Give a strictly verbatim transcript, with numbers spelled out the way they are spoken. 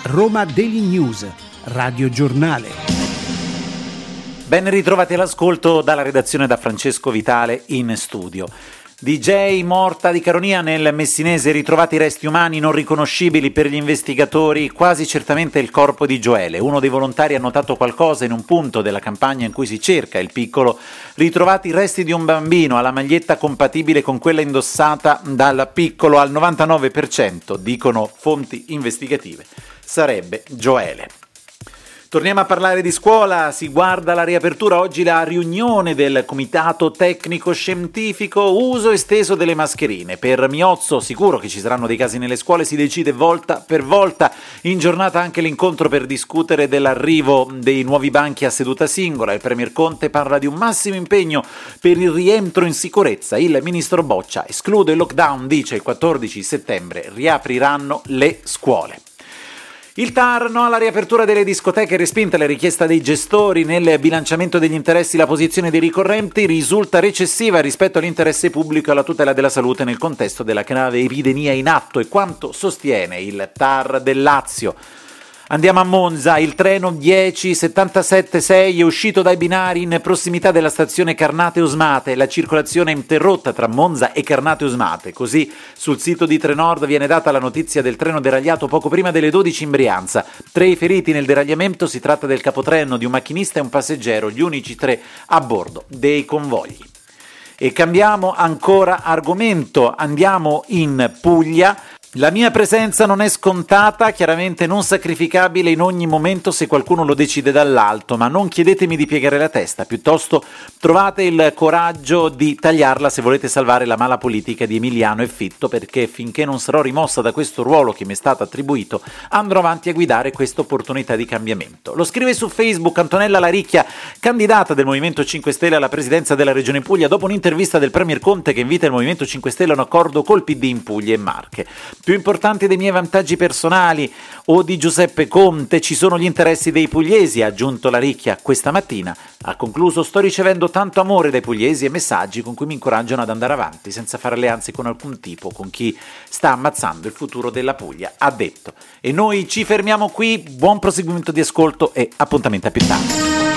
Roma Daily News, Radio Giornale. Ben ritrovati all'ascolto dalla redazione da Francesco Vitale in studio. D J morta di caronia nel Messinese, ritrovati resti umani non riconoscibili per gli investigatori, quasi certamente il corpo di Gioele. Uno dei volontari ha notato qualcosa in un punto della campagna in cui si cerca il piccolo. Ritrovati i resti di un bambino, alla maglietta compatibile con quella indossata dal piccolo al novantanove per cento, dicono fonti investigative. Sarebbe Gioele. Torniamo a parlare di scuola, si guarda la riapertura, oggi la riunione del Comitato Tecnico Scientifico, uso esteso delle mascherine. Per Miozzo, sicuro che ci saranno dei casi nelle scuole, si decide volta per volta. In giornata anche l'incontro per discutere dell'arrivo dei nuovi banchi a seduta singola. Il Premier Conte parla di un massimo impegno per il rientro in sicurezza. Il ministro Boccia esclude il lockdown, dice il quattordici settembre riapriranno le scuole. Il T A R no alla riapertura delle discoteche, respinta la richiesta dei gestori. Nel bilanciamento degli interessi la posizione dei ricorrenti risulta recessiva rispetto all'interesse pubblico e alla tutela della salute nel contesto della grave epidemia in atto, e quanto sostiene il T A R del Lazio. Andiamo a Monza, il treno dieci settantasette sei è uscito dai binari in prossimità della stazione Carnate Usmate, la circolazione è interrotta tra Monza e Carnate Usmate, così sul sito di Trenord viene data la notizia del treno deragliato poco prima delle dodici in Brianza. Tre i feriti nel deragliamento, si tratta del capotreno, di un macchinista e un passeggero, gli unici tre a bordo dei convogli. E cambiamo ancora argomento, andiamo in Puglia. La mia presenza non è scontata, chiaramente non sacrificabile in ogni momento se qualcuno lo decide dall'alto, ma non chiedetemi di piegare la testa, piuttosto trovate il coraggio di tagliarla se volete salvare la mala politica di Emiliano e Fitto, perché finché non sarò rimossa da questo ruolo che mi è stato attribuito, andrò avanti a guidare questa opportunità di cambiamento. Lo scrive su Facebook Antonella Laricchia, candidata del Movimento cinque Stelle alla presidenza della Regione Puglia, dopo un'intervista del Premier Conte che invita il Movimento cinque Stelle a un accordo col P D in Puglia e Marche. Più importanti dei miei vantaggi personali o di Giuseppe Conte ci sono gli interessi dei pugliesi, ha aggiunto Laricchia questa mattina. Ha concluso: sto ricevendo tanto amore dai pugliesi e messaggi con cui mi incoraggiano ad andare avanti senza fare alleanze con alcun tipo, con chi sta ammazzando il futuro della Puglia, ha detto. E noi ci fermiamo qui, buon proseguimento di ascolto e appuntamento a più tardi.